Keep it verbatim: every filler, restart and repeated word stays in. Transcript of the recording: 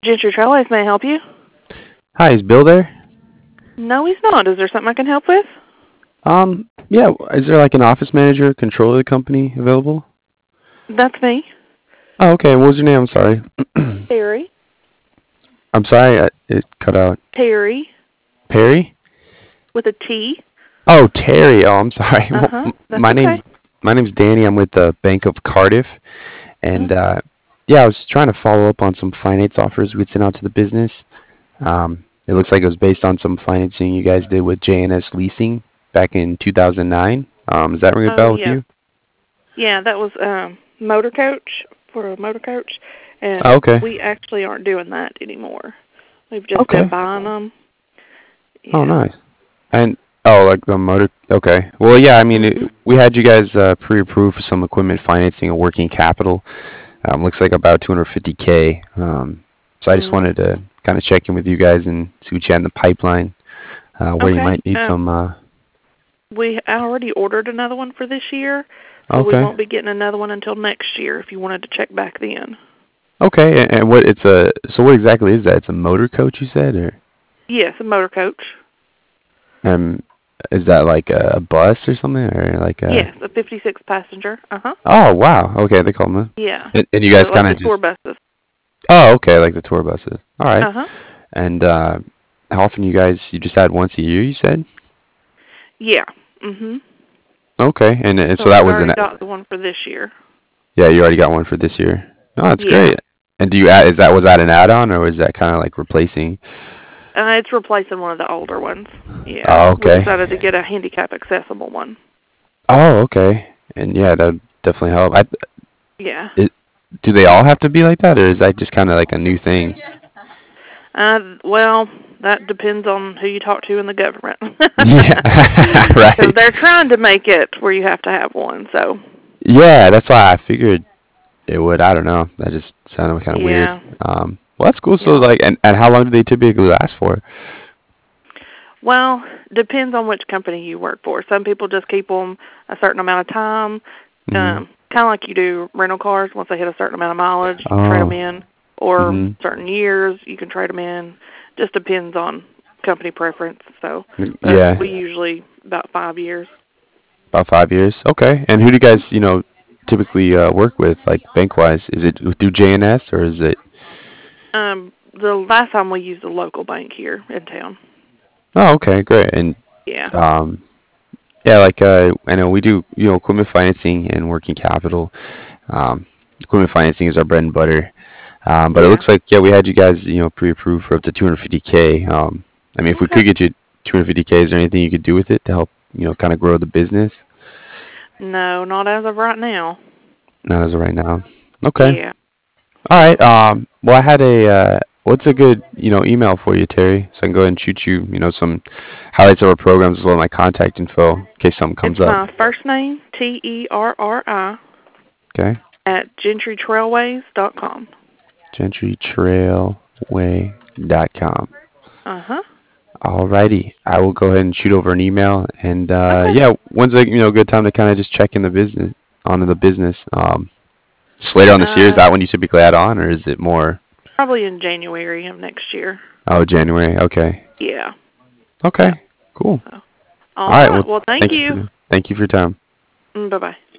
Gentry Trailways, may I help you? Hi, is Bill there? No, he's not. Is there something I can help with? Um, yeah, is there like an office manager, controller of the company available? That's me. Oh, okay. What was your name? I'm sorry. Terry. I'm sorry, I, it cut out. Terry. Perry? With a T. Oh, Terry. Oh, I'm sorry. Uh-huh. Well, That's my name's okay. my name's Danny. I'm with the Bank of Cardiff, and Mm. uh, yeah, I was trying to follow up on some finance offers we'd sent out to the business. Um, it looks like it was based on some financing you guys did with J N S Leasing back in two thousand nine. Um, does that ring a Oh, bell with yeah. you? Yeah, that was um, motor coach for a motor coach, and Oh, okay. we actually aren't doing that anymore. We've just Okay. been buying them. Oh, Yeah. nice. And oh, like the motor. Okay. Well, yeah. I mean, it, Mhm. we had you guys uh, pre-approved for some equipment financing and working capital. Um, looks like about two hundred fifty k. Um, so I just Mm. wanted to kind of check in with you guys and see what you had in the pipeline, uh, where you Okay. might need Um, some. Uh, we already ordered another one for this year, so we okay. won't be getting another one until next year. If you wanted to check back then. Okay. And, and what it's a. So what exactly is that? It's a motor coach, you said, or Yes, a motor coach. um, is that like a, a bus or something, or like a? Yes, a fifty-six passenger. Uh huh. Oh wow. Okay, they call them. Yeah. And, and you guys Uh, like kind the of just. tour buses. Oh, okay, like the tour buses. All right. Uh huh. And uh how often you guys you just had once a year, you said? Yeah. Mhm. Okay. And, and So so that we've was already an got the one for this year. yeah, you already got one for this year. Oh, that's Yeah. great. And do you add is that was that an add-on or was that kind of like replacing? Uh, it's replacing one of the older ones. Yeah. Oh, We okay. decided to get a handicap accessible one. Oh, okay. And yeah, that would definitely help. I Yeah. it, do they all have to be like that or is that just kind of like a new thing? Uh, well, that depends on who you talk to in the government. Yeah. Because Right. they're trying to make it where you have to have one. So. Yeah, that's why I figured it would. I don't know. That just sounded kind of weird. Yeah. Um, well, that's cool. So, Yeah. like, and and how long do they typically last for? Well, depends on which company you work for. Some people just keep them a certain amount of time, Mhm. um, kind of like you do rental cars. Once they hit a certain amount of mileage, you can trade them Oh. in, or Mhm. certain years you can trade them in. Just depends on company preference. So, but Yeah, we usually about five years. about five years. Okay. And who do you guys, you know, typically uh, work with, like bank wise? Is it through J N S or is it? Um, the last time we used a local bank here in town. Oh, okay, great. And Yeah. um, yeah, like uh, I know we do, you know, equipment financing and working capital. Um, equipment financing is our bread and butter. Um, but it Yeah. looks like yeah, we had you guys, you know, pre-approved for up to two hundred fifty k. Um, I mean, if we Okay. could get you two hundred fifty k, is there anything you could do with it to help, you know, kind of grow the business? No, not as of right now. Not as of right now. Okay. Yeah. All right. Um. Well, I had a. Uh, what's a good, you know, email for you, Terry? So I can go ahead and shoot you, you know, some highlights of our programs as well as my contact info in case something It's comes up. my first name, T E R R I, Okay. at gentry trailways dot com. gentry trailway dot com. Uh-huh. Alrighty, I will go ahead and shoot over an email, and uh, Okay. yeah, when's a you know good time to kind of just check in the business onto the business? Um, just later on this year, is Uh, that when you typically add on, or is it more? probably in January of next year. Oh, January. Okay. Yeah. Okay. Yeah. Cool. So. All All right. right. Well, Well, thank thank you you. for the, thank you for your time. Mm, bye-bye.